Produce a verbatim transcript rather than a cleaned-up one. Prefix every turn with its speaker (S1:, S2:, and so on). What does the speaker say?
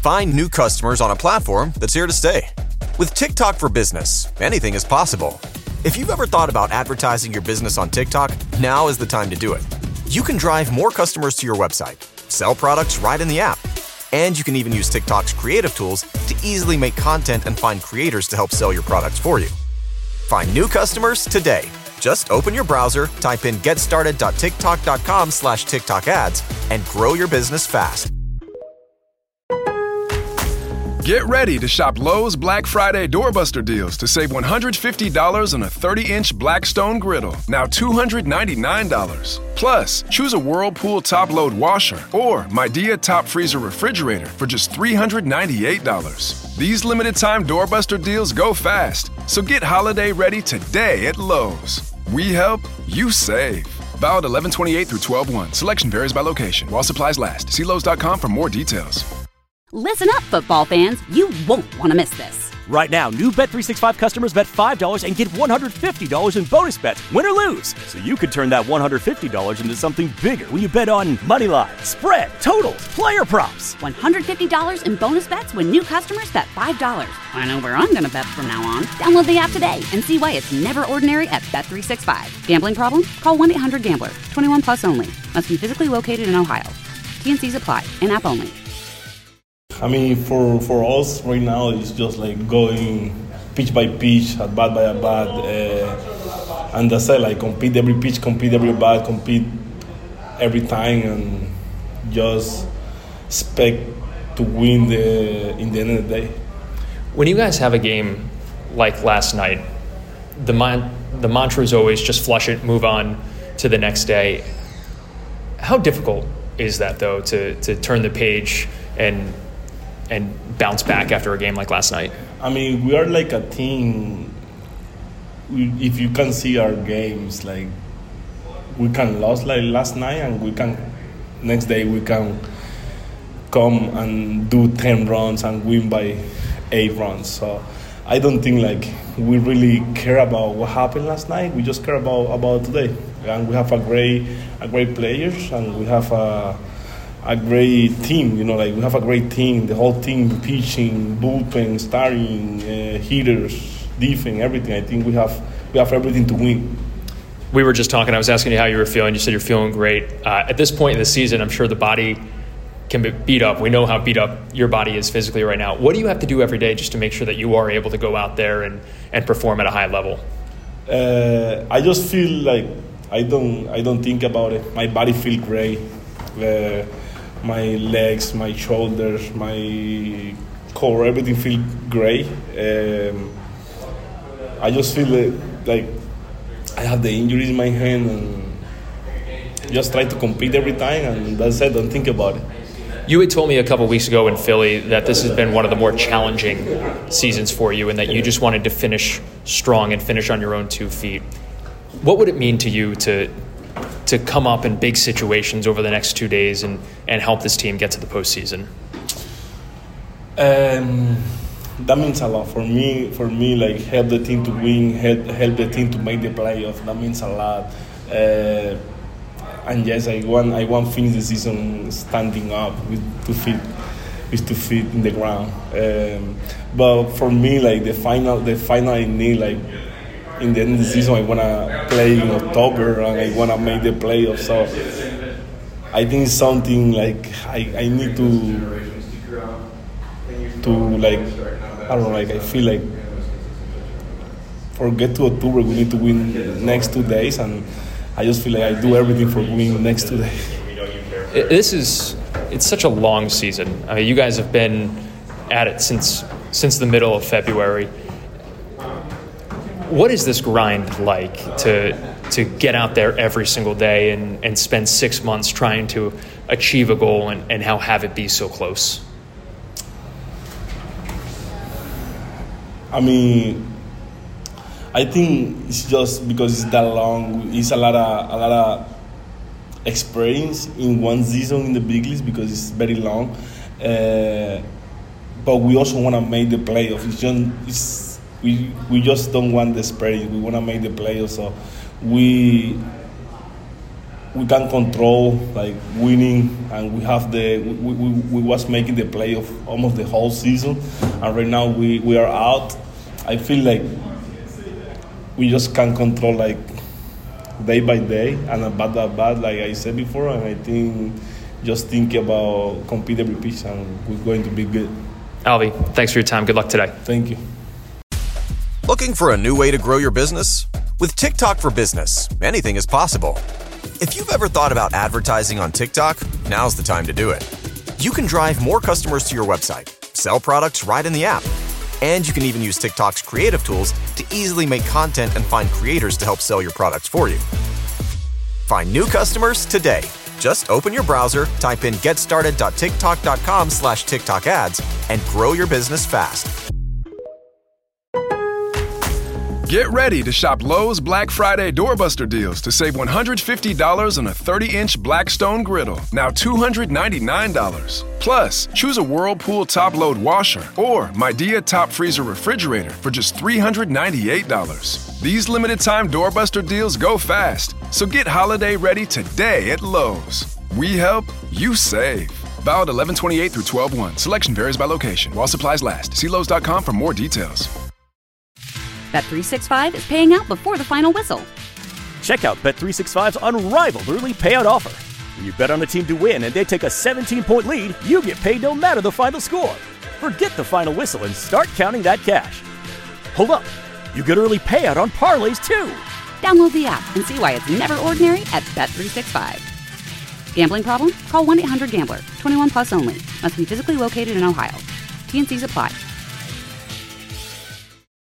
S1: find new customers on a platform that's here to stay. With TikTok for Business, anything is possible. If you've ever thought about advertising your business on TikTok, now is the time to do it. You can drive more customers to your website, sell products right in the app, and you can even use TikTok's creative tools to easily make content and find creators to help sell your products for you. Find new customers today. Just open your browser, type in getstarted.tiktok.com slash TikTok ads, and grow your business fast.
S2: Get ready to shop Lowe's Black Friday Doorbuster deals to save one hundred fifty dollars on a thirty-inch Blackstone griddle, now two hundred ninety-nine dollars. Plus, choose a Whirlpool top-load washer or Midea top freezer refrigerator for just three hundred ninety-eight dollars. These limited-time Doorbuster deals go fast, so get holiday ready today at Lowe's. We help, you save. Valid eleven twenty-eight through twelve one. Selection varies by location. While supplies last. See Lowe's dot com for more details.
S3: Listen up, football fans. You won't want to miss this.
S4: Right now, new Bet three sixty-five customers bet five dollars and get one hundred fifty dollars in bonus bets, win or lose. So you could turn that one hundred fifty dollars into something bigger when you bet on money line, spread, totals, player props.
S3: one hundred fifty dollars in bonus bets when new customers bet five dollars. I know where I'm going to bet from now on. Download the app today and see why it's never ordinary at Bet three sixty-five. Gambling problem? Call one eight hundred gambler. twenty-one plus only. Must be physically located in Ohio. T and C's apply. In-app only.
S5: I mean, for, for us right now, it's just like going pitch by pitch, at bat by at bat, uh, and that's it. Like compete every pitch, compete every bat, compete every time, and just expect to win the in the end of the day.
S6: When you guys have a game like last night, the man, the mantra is always just flush it, move on to the next day. How difficult is that though to to turn the page and and bounce back after a game like last night?
S5: I mean, we are like a team. We, if you can see our games, like we can lose like last night, and we can next day we can come and do ten runs and win by eight runs. So I don't think like we really care about what happened last night. We just care about about today, and we have a great a great players, and we have a. a great team, you know, like we have a great team, the whole team, pitching, bullpen, starting, uh, hitters, defense, everything. I think we have we have everything to win.
S6: We were just talking, I was asking you how you were feeling. You said you're feeling great. Uh, at this point in the season, I'm sure the body can be beat up. We know how beat up your body is physically right now. What do you have to do every day just to make sure that you are able to go out there and, and perform at a high level?
S5: Uh, I just feel like I don't I don't think about it. My body feels great. Uh, my legs, my shoulders, my core, everything feels great. Um, I just feel like I have the injuries in my hand and just try to compete every time, and that's it, don't think about it.
S6: You had told me a couple weeks ago in Philly that this has been one of the more challenging seasons for you and that you just wanted to finish strong and finish on your own two feet. What would it mean to you to to come up in big situations over the next two days and, and help this team get to the postseason?
S5: Um, that means a lot for me. For me, like help the team to win, help help the team to make the playoff. That means a lot. Uh, and yes, I want I want to finish the season standing up with two feet, with two feet in the ground. Um, but for me, like the final, the final I need like. In the end of the season, I want to play in October and I want to make the playoffs. So I think it's something like I, I need to to like I don't know, like I feel like for get to October we need to win the next two days, and I just feel like I do everything for winning the next two days.
S6: This is it's such a long season. I mean, you guys have been at it since since the middle of February. What is this grind like to to get out there every single day and, and spend six months trying to achieve a goal and, and how have it be so close?
S5: I mean, I think it's just because it's that long. It's a lot of a lot of experience in one season in the big leagues because it's very long. Uh, but we also want to make the playoffs. It's just it's, We we just don't want the spread. We want to make the playoffs. So we we can control like winning, and we have the we, we, we was making the play of almost the whole season, and right now we, we are out. I feel like we just can't control like day by day and a bad at bad, like I said before, and I think just think about compete every pitch and we're going to be good.
S6: Alvy, thanks for your time. Good luck today.
S5: Thank you.
S1: Looking for a new way to grow your business? With TikTok for Business, anything is possible. If you've ever thought about advertising on TikTok, now's the time to do it. You can drive more customers to your website, sell products right in the app, and you can even use TikTok's creative tools to easily make content and find creators to help sell your products for you. Find new customers today. Just open your browser, type in getstarted.tiktok.com slash TikTok ads, and grow your business fast.
S2: Get ready to shop Lowe's Black Friday doorbuster deals to save one hundred fifty dollars on a thirty inch Blackstone griddle, now two hundred ninety-nine dollars. Plus, choose a Whirlpool top-load washer or Midea top freezer refrigerator for just three hundred ninety-eight dollars. These limited-time doorbuster deals go fast, so get holiday ready today at Lowe's. We help, you save. Valid eleven twenty-eight through twelve one. Selection varies by location. While supplies last. See Lowe's dot com for more details.
S3: Bet three sixty-five is paying out before the final whistle.
S4: Check out Bet three sixty-five's unrivaled early payout offer. When you bet on a team to win and they take a seventeen point lead, you get paid no matter the final score. Forget the final whistle and start counting that cash. Hold up, you get early payout on parlays too.
S3: Download the app and see why it's never ordinary at Bet three sixty-five. Gambling problem? Call one eight hundred gambler. twenty-one plus only. Must be physically located in Ohio. T and C's apply.